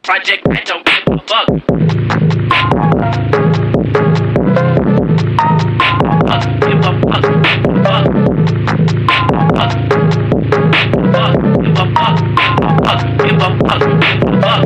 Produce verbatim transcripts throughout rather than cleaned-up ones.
project, I don't give a fuck. Fuck, give a fuck, fuck, fuck, fuck, give a fuck, fuck, give a fuck, give a fuck.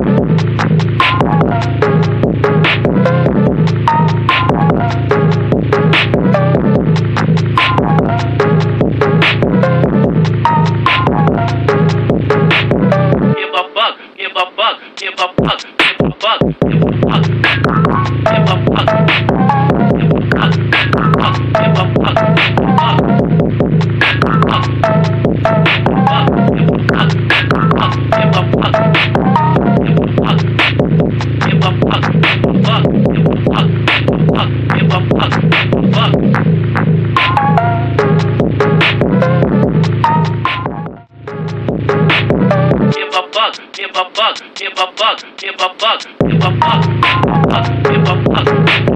Give a fuck, give a fuck, give a fuck, give a fuck, give a fuck, give a fuck, give a fuck, give a fuck, give a fuck, give a fuck, give a fuck, give a fuck, give a fuck, give a fuck.